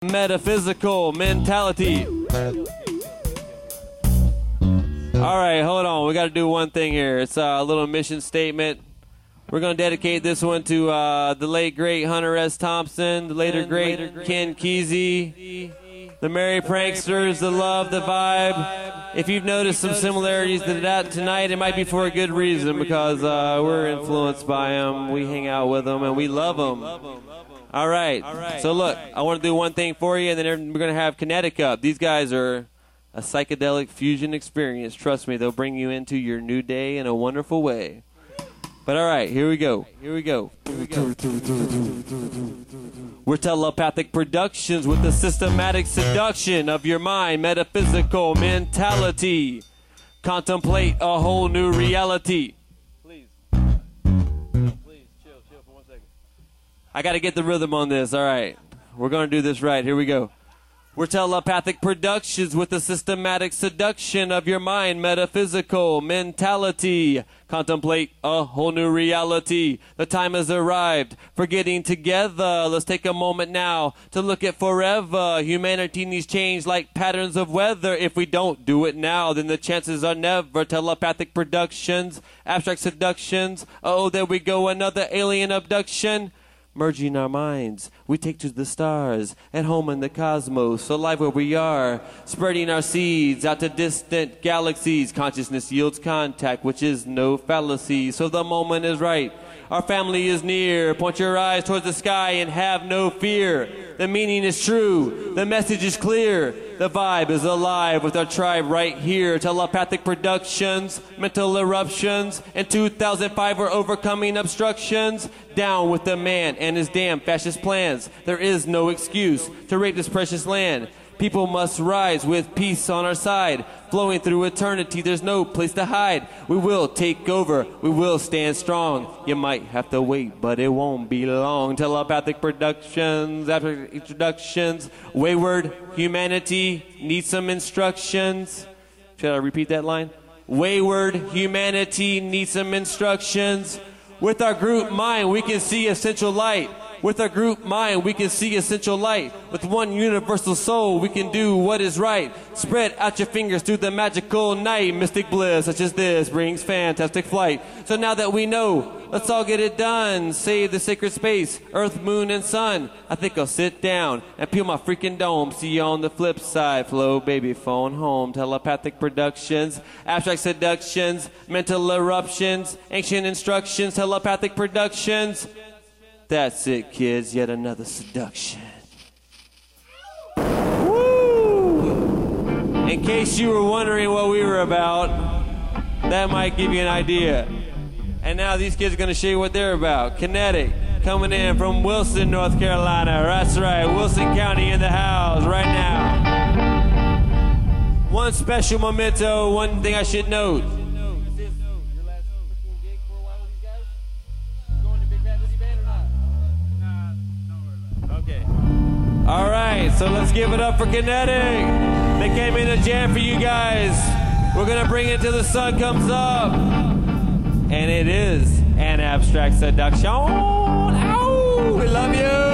Metaphysical mentality. All right, hold on. We got to do one thing here. It's a little mission statement. We're going to dedicate this one to the late, great Hunter S. Thompson, the later, great Ken Kesey, the Merry Pranksters, the Love, the Vibe. If you've noticed some similarities to that tonight, it might be for a good reason, because we're influenced by them. We hang out with them, and we love them. All right. So look, I want to do one thing for you, and then we're going to have Kinetic up. These guys are a psychedelic fusion experience. Trust me, they'll bring you into your new day in a wonderful way. But all right, here we go. We're Telepathic Productions with the systematic seduction of your mind, metaphysical mentality. Contemplate a whole new reality. Please, chill for 1 second. I got to get the rhythm on this. All right, we're going to do this right. Here we go. We're Telepathic Productions with the systematic seduction of your mind, metaphysical mentality. Contemplate a whole new reality. The time has arrived for getting together. Let's take a moment now to look at forever. Humanity needs change like patterns of weather. If we don't do it now, then the chances are never. Telepathic Productions, abstract seductions. Oh, there we go, another alien abduction. Merging our minds, we take to the stars, at home in the cosmos, alive where we are, spreading our seeds out to distant galaxies. Consciousness yields contact, which is no fallacy. So the moment is right. Our family is near. Point your eyes towards the sky and have no fear. The meaning is true. The message is clear. The vibe is alive with our tribe right here. Telepathic Productions, mental eruptions. In 2005, we're overcoming obstructions. Down with the man and his damn fascist plans. There is no excuse to rape this precious land. People must rise with peace on our side. Flowing through eternity, there's no place to hide. We will take over, we will stand strong. You might have to wait, but it won't be long. Telepathic Productions, after introductions. Wayward humanity needs some instructions. Should I repeat that line? Wayward humanity needs some instructions. With our group mind, we can see essential light. With our group mind, we can see essential light. With one universal soul, we can do what is right. Spread out your fingers through the magical night. Mystic bliss such as this brings fantastic flight. So now that we know, let's all get it done. Save the sacred space, earth, moon, and sun. I think I'll sit down and peel my freaking dome. See you on the flip side. Flow, baby, phone home. Telepathic Productions, abstract seductions, mental eruptions, ancient instructions. Telepathic Productions. That's it, kids. Yet another seduction. Woo! In case you were wondering what we were about, that might give you an idea. And now these kids are going to show you what they're about. Kinetic, coming in from Wilson, North Carolina. That's right, Wilson County in the house right now. One special memento, one thing I should note. All right, so let's give it up for Kinetic. They came in to jam for you guys. We're going to bring it till the sun comes up. And it is an abstract seduction. Ow! We love you!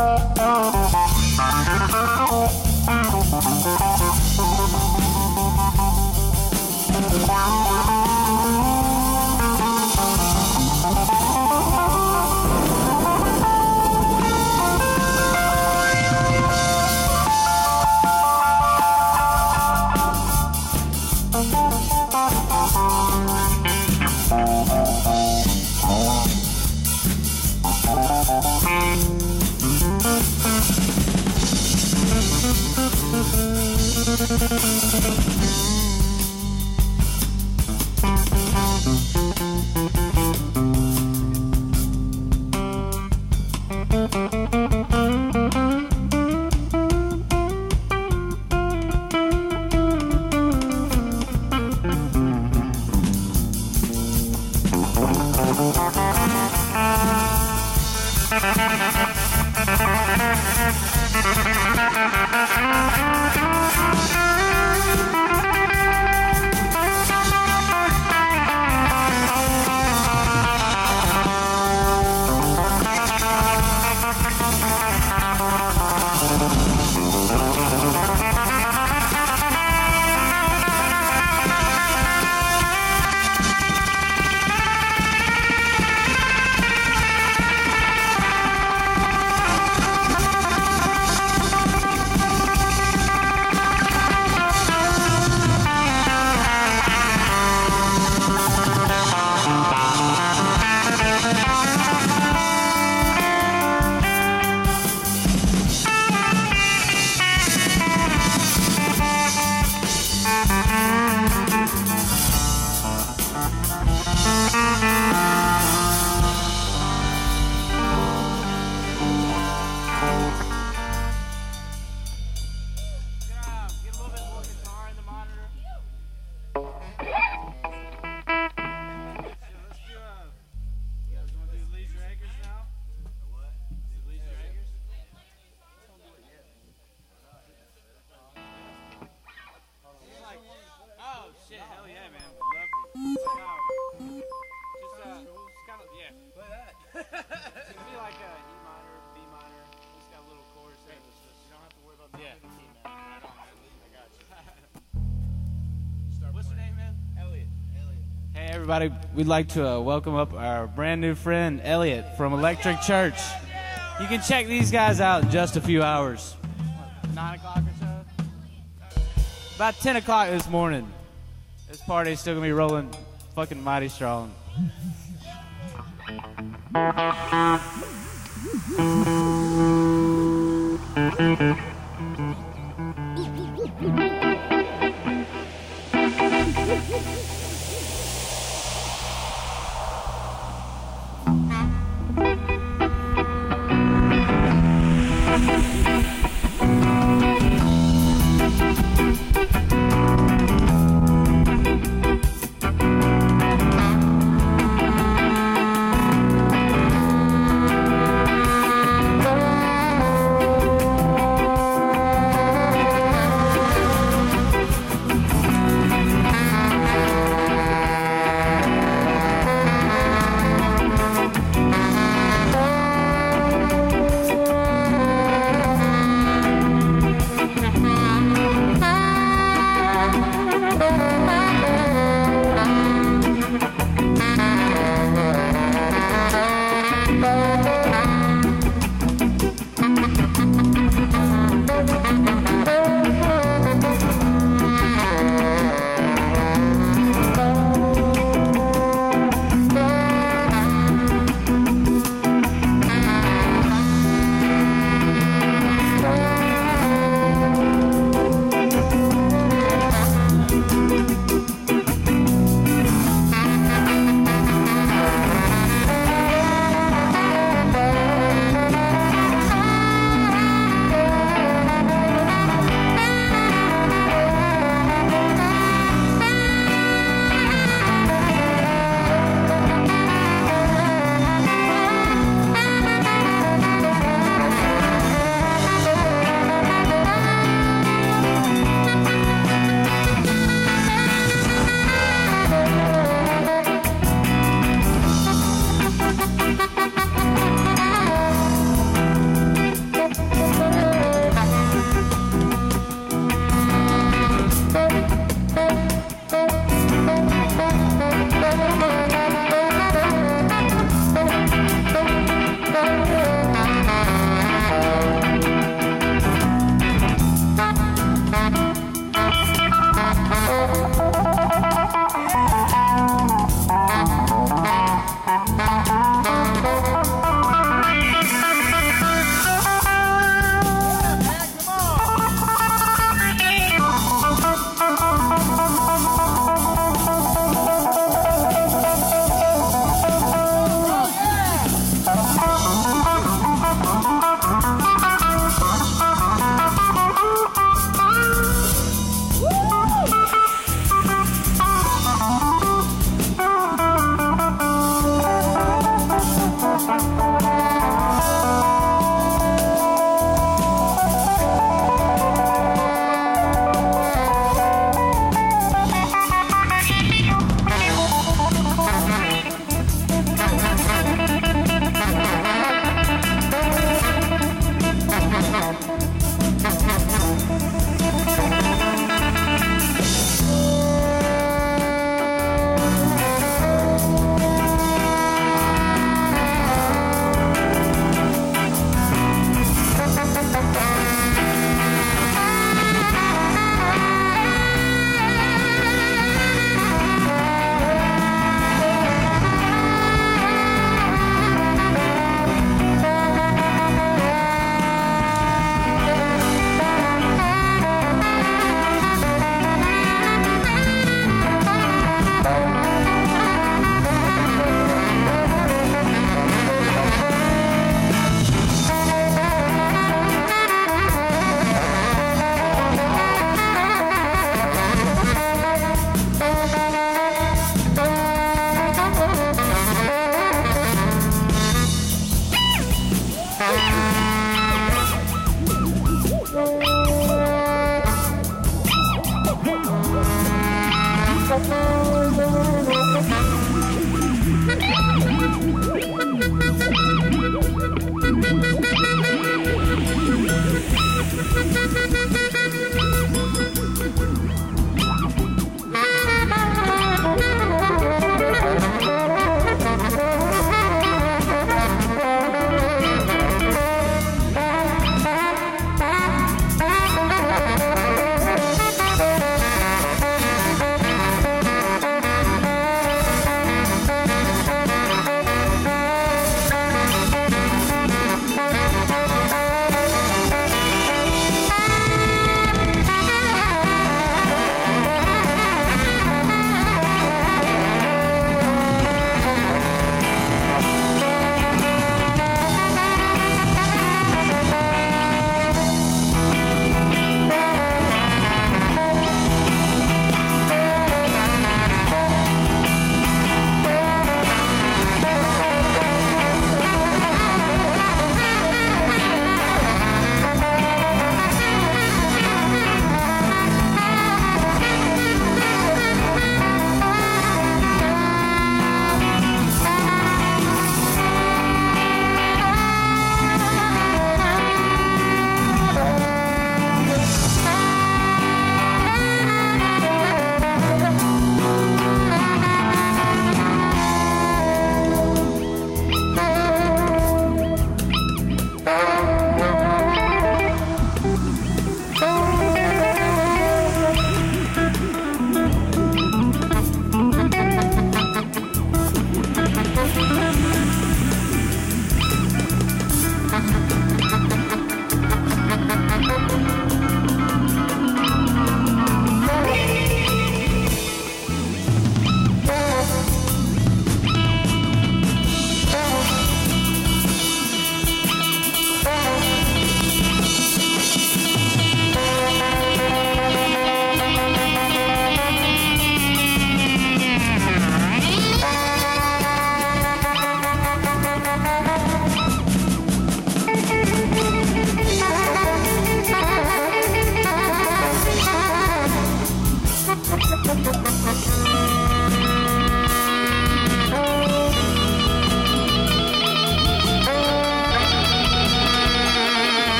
Everybody, we'd like to welcome up our brand new friend Elliot from Electric Church. You can check these guys out in just a few hours. 9 o'clock or so? About 10 o'clock this morning. This party's still gonna be rolling fucking mighty strong.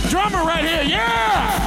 Drummer right here, yeah!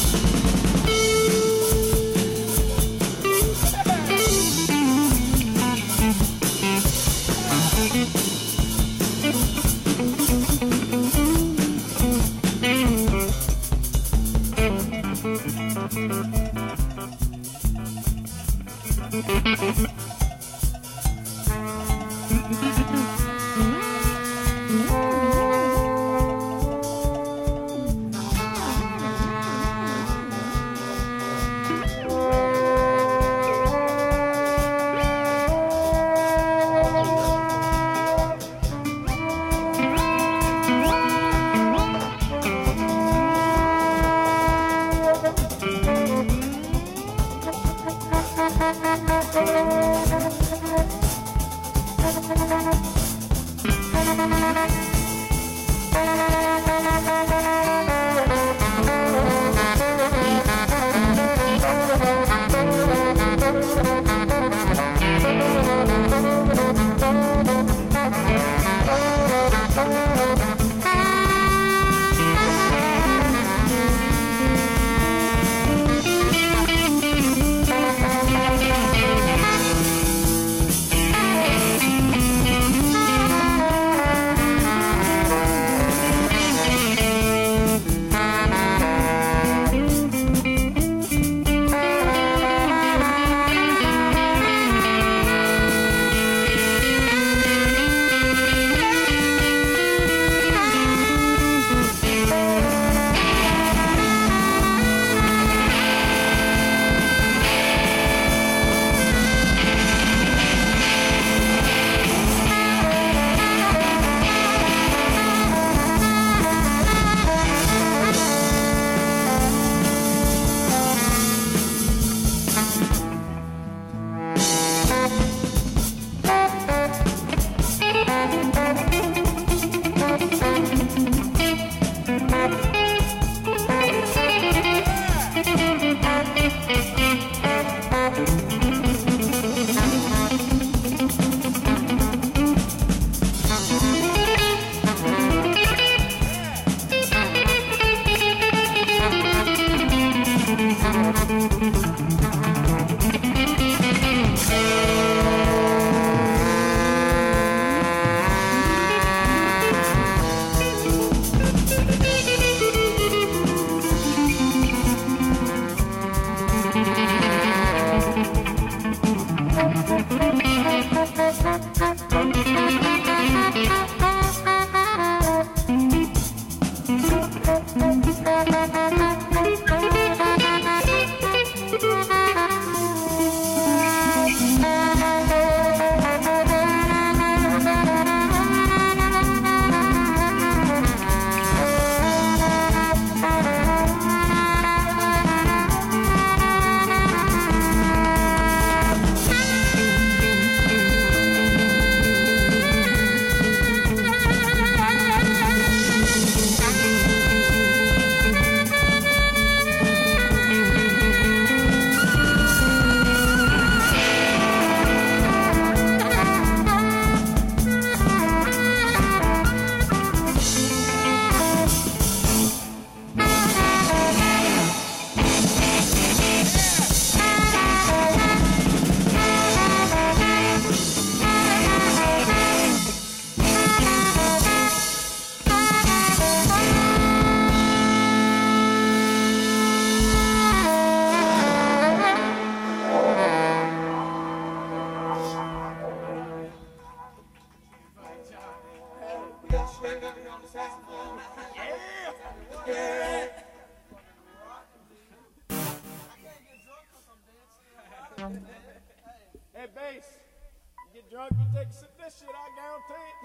Hey, bass, you get drunk, you take a sip of this shit, I guarantee it.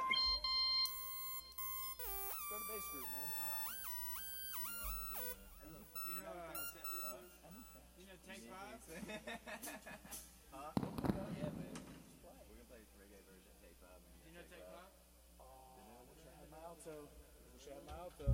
Let's go to bass group, man. You know, take five? Huh? Yeah, man. We're gonna play reggae version of Take Five. You know, take five? Wish I had my alto. Wish I had my alto.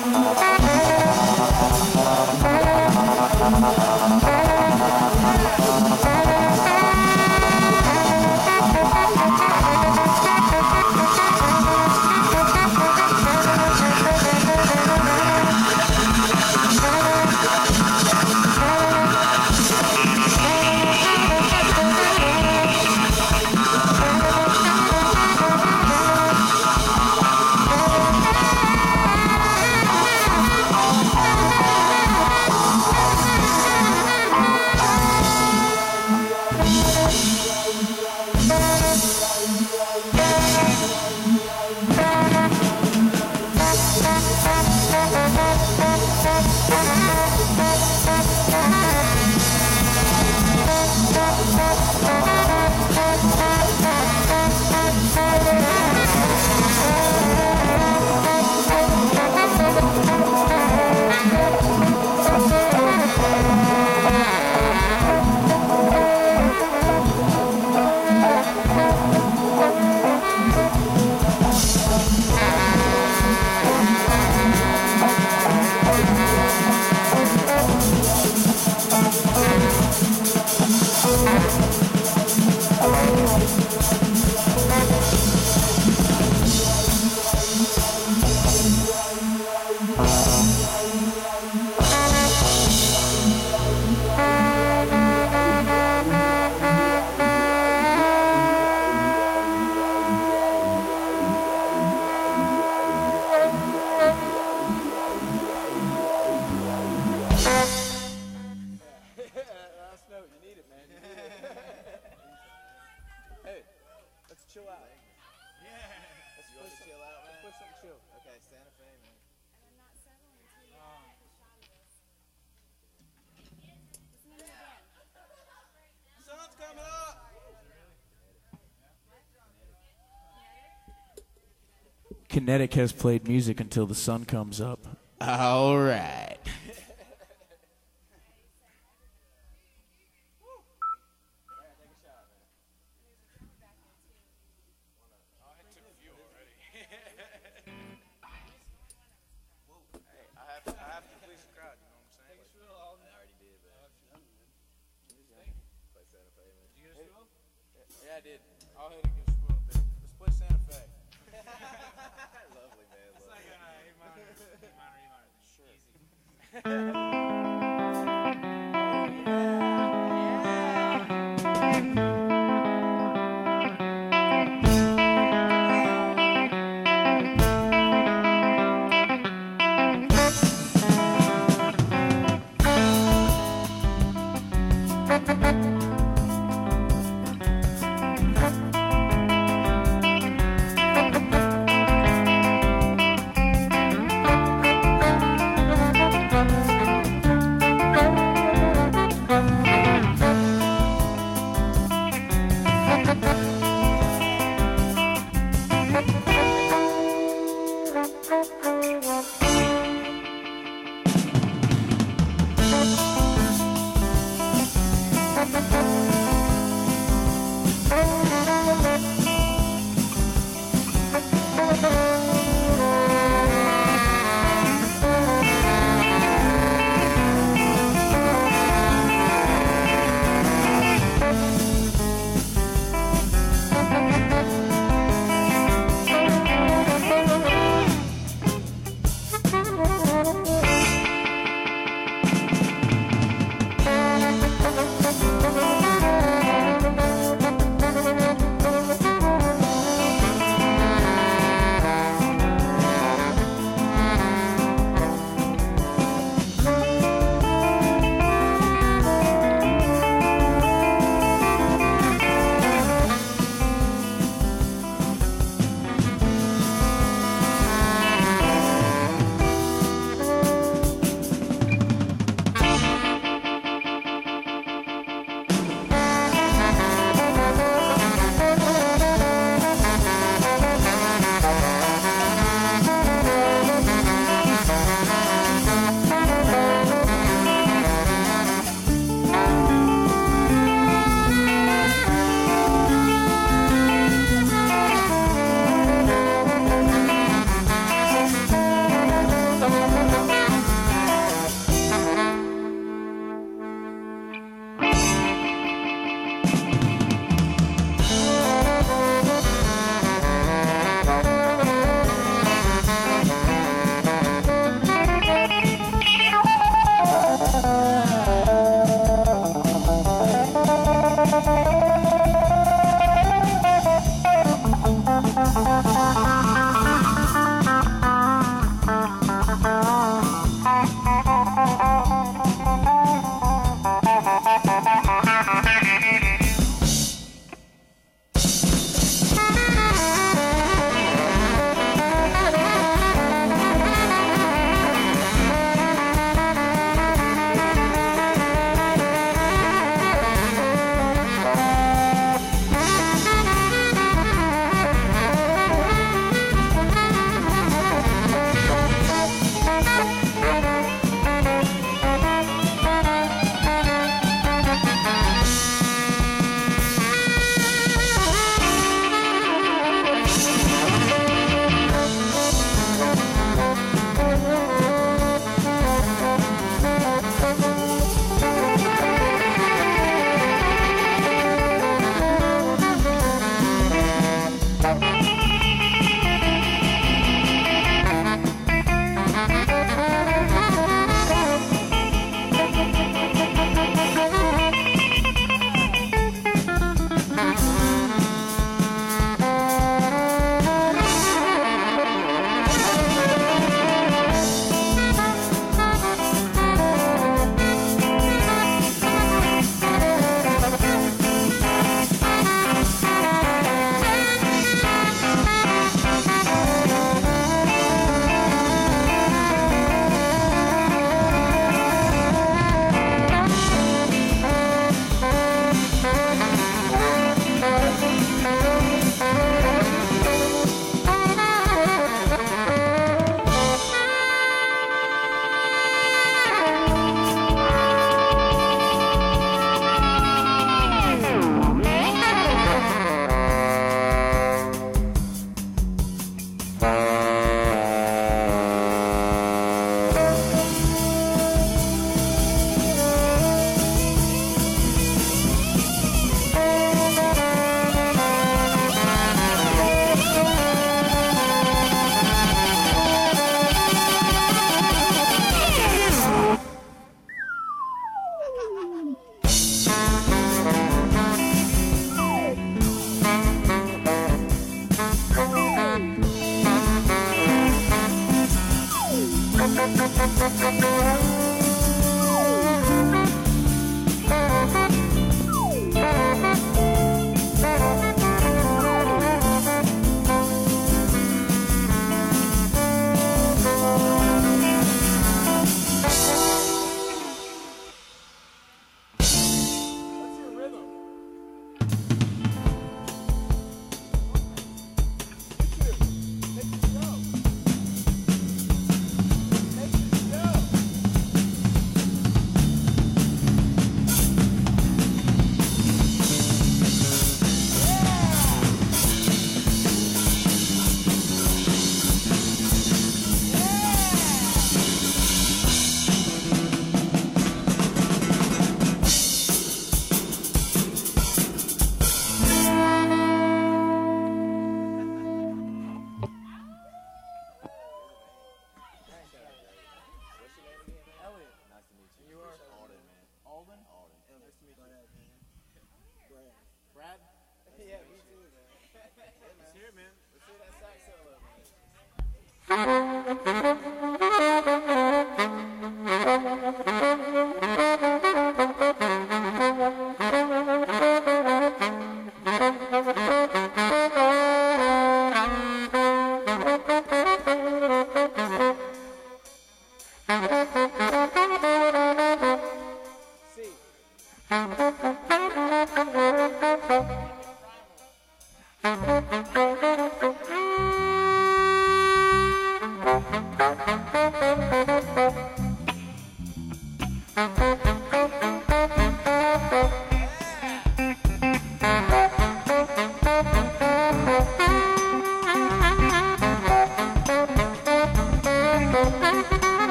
Kinetic has played music until the sun comes up. All right. Yeah, I did. I'll hit it against Spoon. Let's play Santa Fe. Lovely, man. It's like A minor, E minor. Sure. Easy.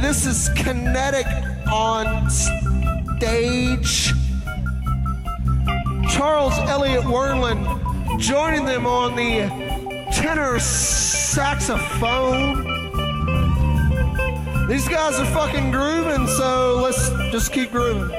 this is Kinetic on stage. Charles Elliott Wernland joining them on the tenor saxophone. These guys are fucking grooving, so let's just keep grooving.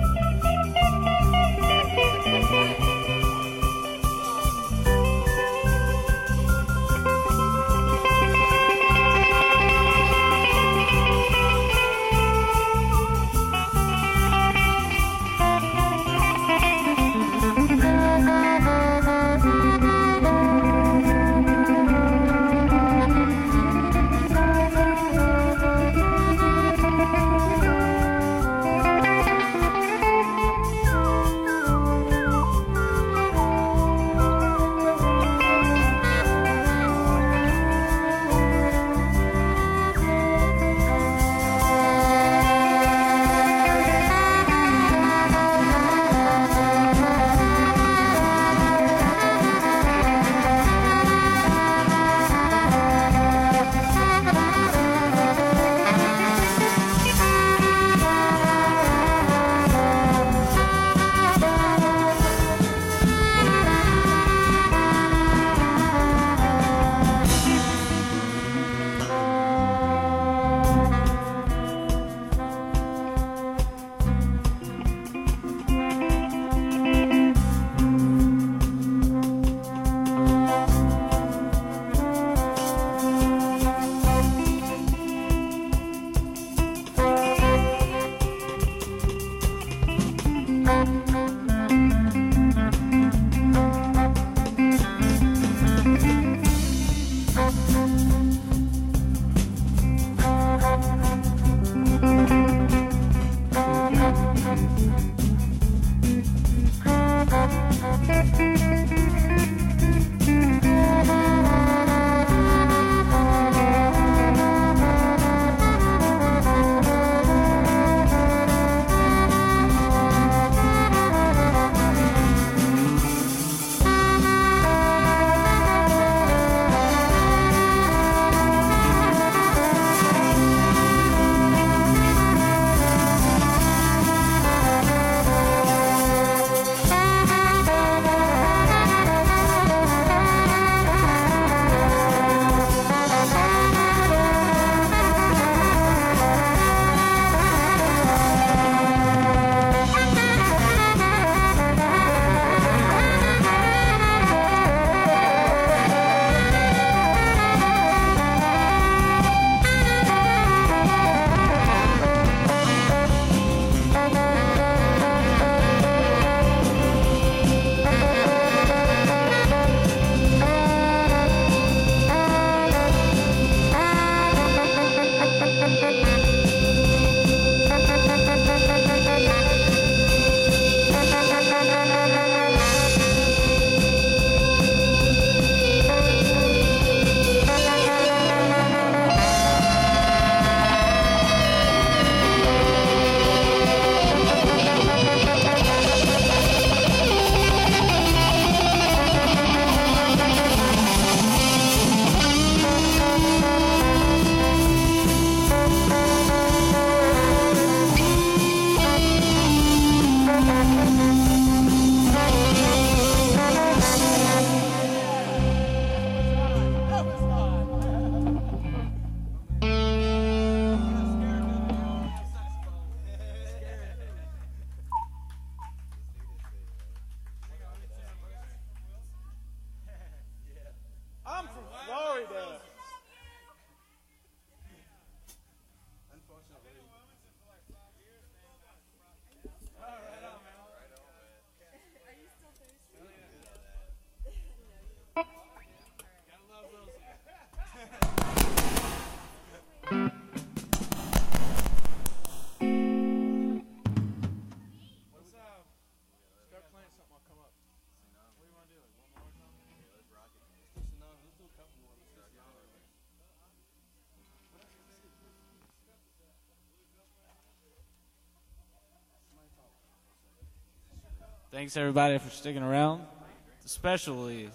Thanks everybody for sticking around. Especially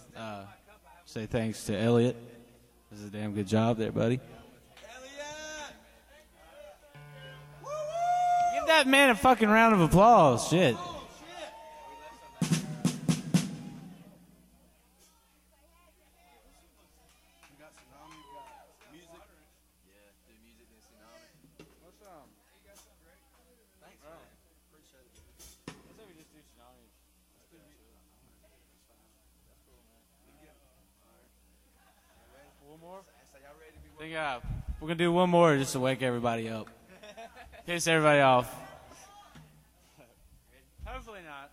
say thanks to Elliot. This is a damn good job there, buddy. that man a fucking round of applause. Shit. Think, we're gonna do one more just to wake everybody up. Piss everybody off. Hopefully not.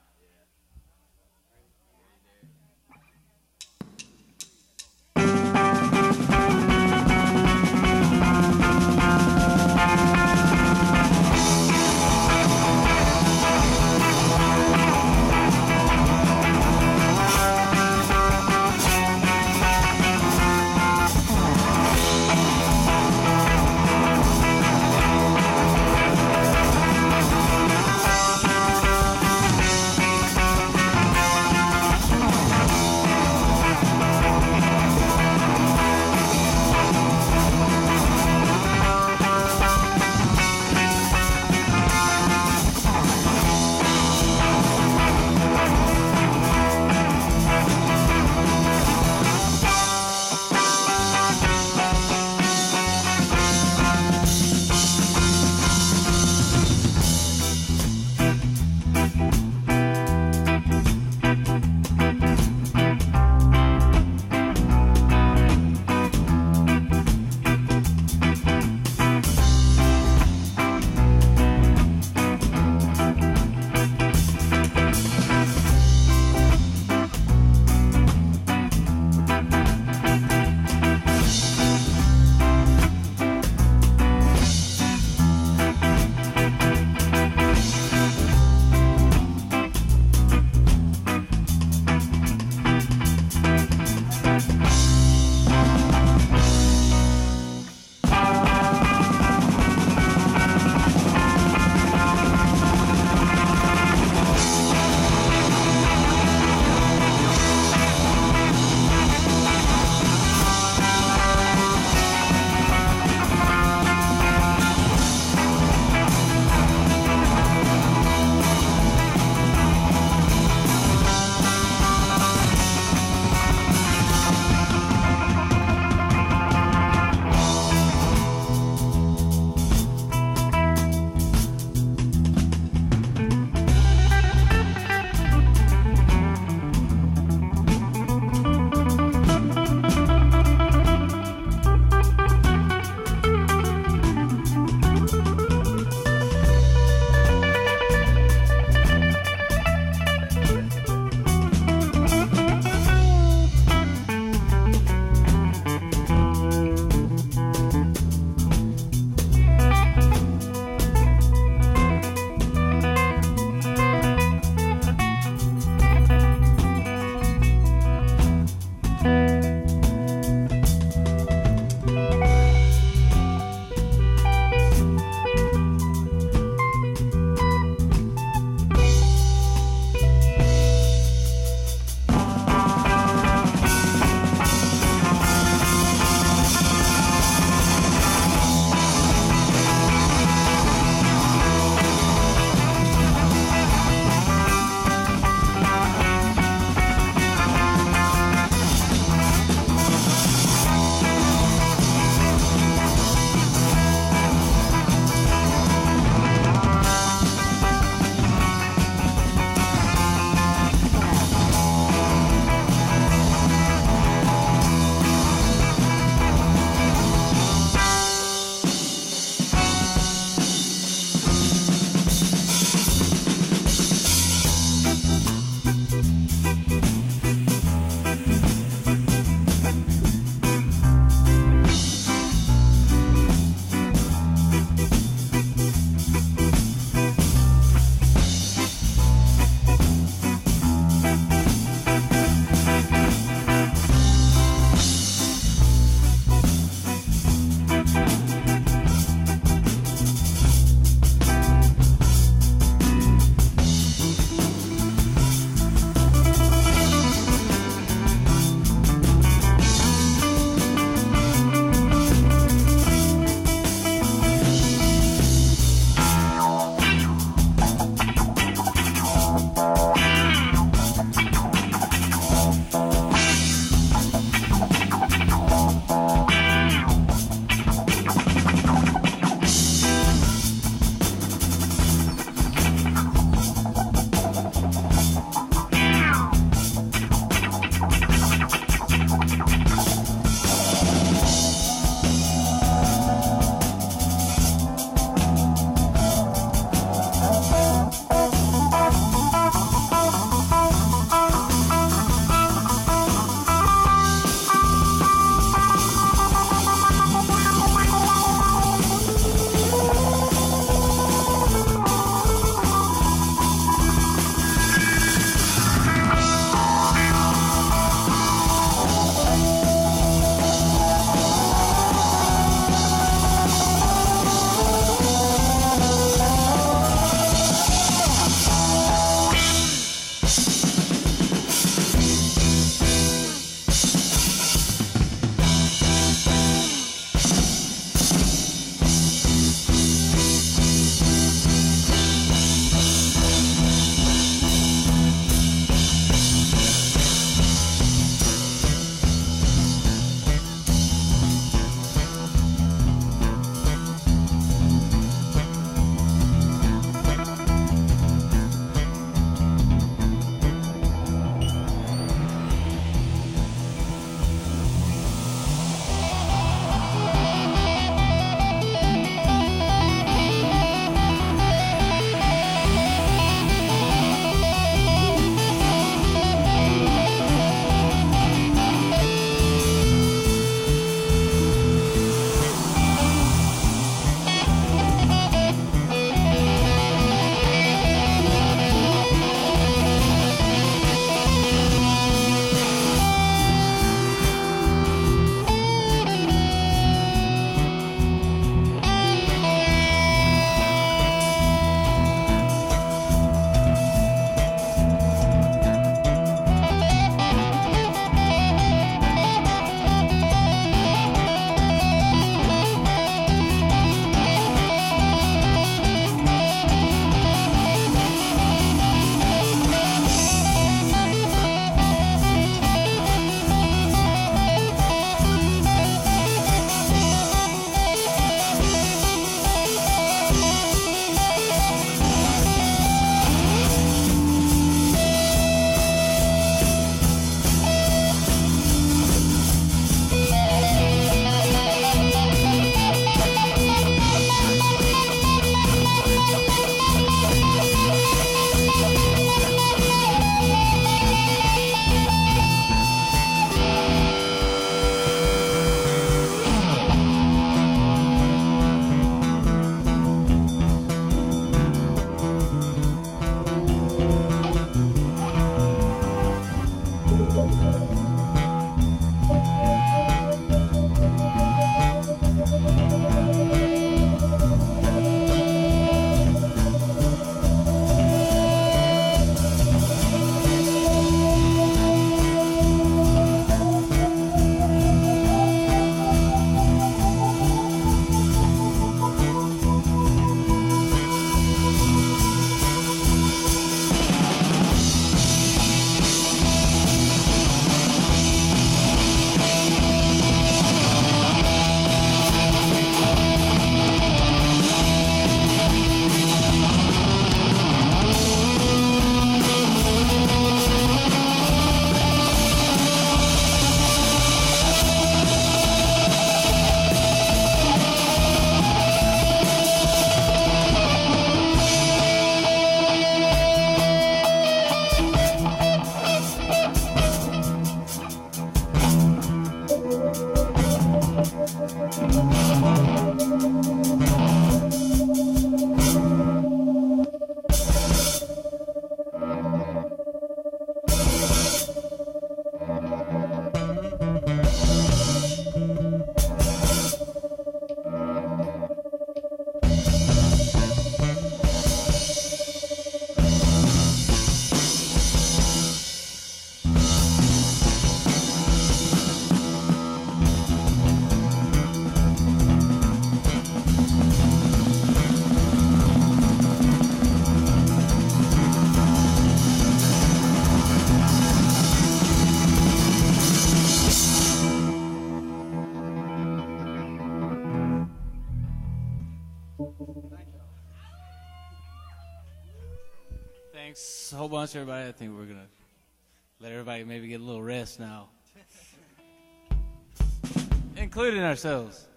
Thanks a whole bunch, everybody. I think we're going to let everybody maybe get a little rest now, including ourselves.